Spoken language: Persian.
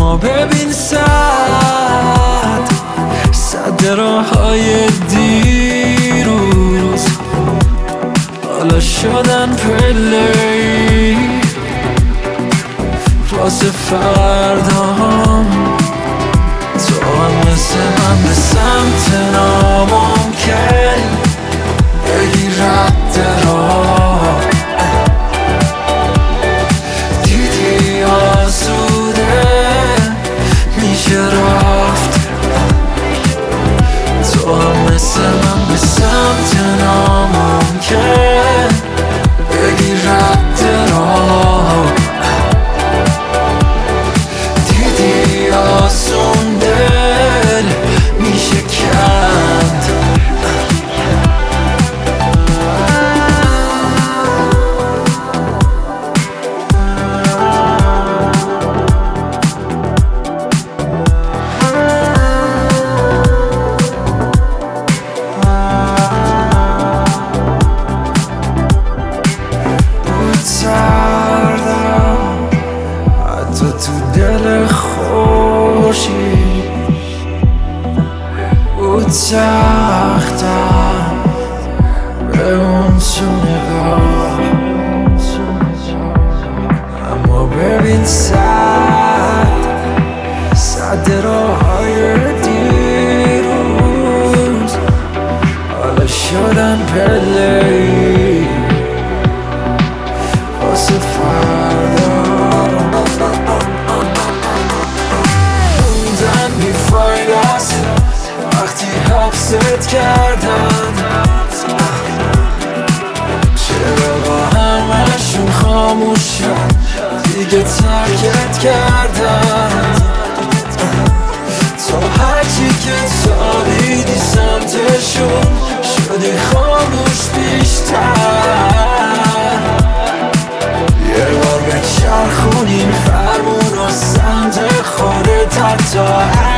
اما ببین صد راه‌های دیروز حالا شدن پله‌ای واسه فردام. تو هم مثل من به سمت ناممکن بگی رد راه. دیدی آسوده میشه رفت. تو هم مثل من به سمت ناممکن بگی رد راه. دیدی آسون دل میشه کند. حتی تو دل خوشی بود سختم به اون تو نگاه. اما ببین صد راه‌های دیروز حالا شدن پله‌ای واسه فردا. موندن بیفاید است وقتی حبست کردن. چرا همشون خاموشن دیگه ترکت کردن. تو هرچی که تابیدی سمتشون شدی خاموش بیشتر. یه بار به چرخونین فرمون و سمت خودت حتی